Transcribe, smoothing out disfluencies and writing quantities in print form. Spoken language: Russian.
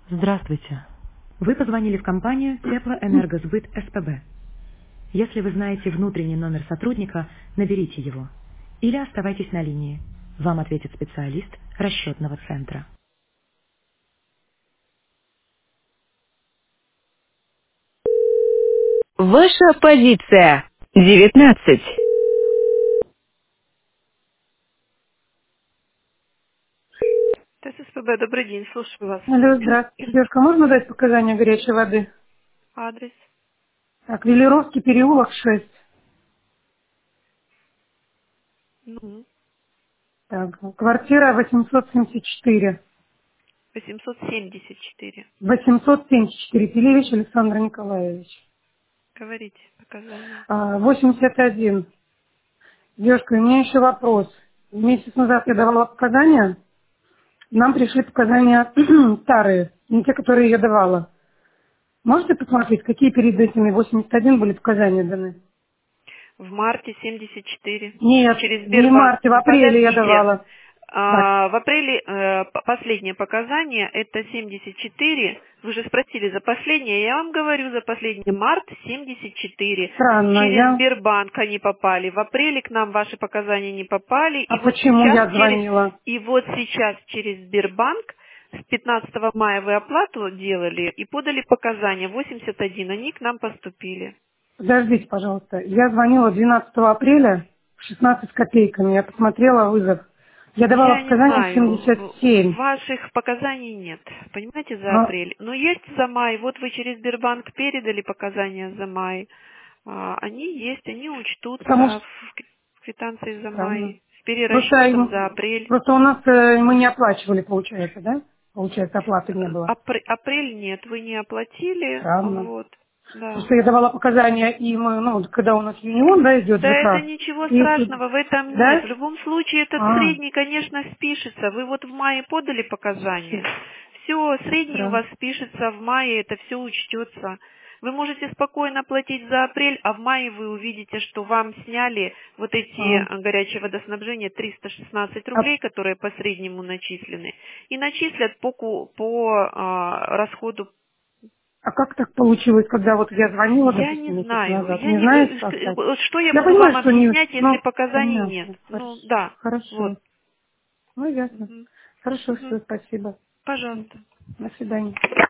Здравствуйте. Вы позвонили в компанию Теплоэнергосбыт СПБ. Если вы знаете внутренний номер сотрудника, наберите его. Или оставайтесь на линии. Вам ответит специалист расчетного центра. Ваша позиция. 19. ТССПБ, добрый день, слушаю вас. Алло, здравствуйте. Девушка, можно дать показания горячей воды? Адрес? Так, Велеровский переулок 6. Ну, Так, квартира 874. 874. 874. Пелевич Александр Николаевич. Говорите показания. 81. Девушка, у меня еще вопрос. Месяц назад я давала показания. Нам пришли показания старые, не те, которые я давала. Можете посмотреть, какие перед этими 81 были показания даны? В марте 74. Нет, Через не в Сбербанк. марте, в апреле я Подождите. давала. Так, В апреле последнее показание это 74. Вы же спросили за последнее. Я вам говорю за последний март 74. странно, Через я... Сбербанк они попали. В апреле к нам ваши показания не попали. А почему я звонила? И вот сейчас через Сбербанк с 15 мая вы оплату делали и подали показания 81. Они к нам поступили. Подождите, пожалуйста. Я звонила 12 апреля в 16 с копейками. Я посмотрела вызов. Я давала Я не показания знаю, 77. ваших показаний нет, понимаете, за Но апрель. Но есть за май, вот вы через Сбербанк передали показания за май. Они есть, они потому учтутся что в квитанции за странно. май, с Просто, перерасчетом за апрель. просто у нас мы не оплачивали, получается, да? Получается, оплаты не было. Апрель нет, вы не оплатили, Странно. вот, да. Просто я давала показания, и мы, ну, когда у нас юнион, да, идет Да это ЖК. ничего И, страшного в этом нет. В да? любом случае этот А, средний, конечно, спишется. Вы вот в мае подали показания. Все, средний у странно. вас спишется в мае, это все учтется. Вы можете спокойно платить за апрель, а в мае вы увидите, что вам сняли вот эти А, горячее водоснабжение 316 а рублей, которые по среднему начислены, и начислят по расходу. А как так получилось, когда вот я звонила, Я допустим, не месяц знаю. назад? Не знаете, как так? Вот что я Я буду понимаю, вам что не... объяснять, если Ну, показаний нет? понятно. Хорошо. Ну, да. Вот. Хорошо. Ну, ясно. Мгм. Хорошо, Мгм. все, спасибо. Пожалуйста. До свидания.